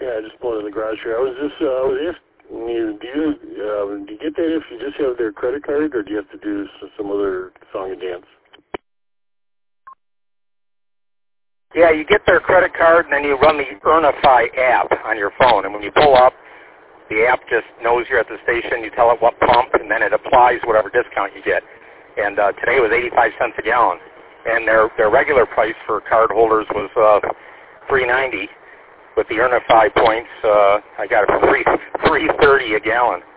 Yeah, I just pulled in the garage here. I was asking you, do you get that if you just have their credit card, or do you have to do some other song and dance? Yeah, you get their credit card, and then you run the Earnify app on your phone. And when you pull up, the app just knows you're at the station. You tell it what pump, and then it applies whatever discount you get. And today was 85 cents a gallon. And their regular price for card holders was $3.90. With the Earnify points, I got it for $3.30 a gallon.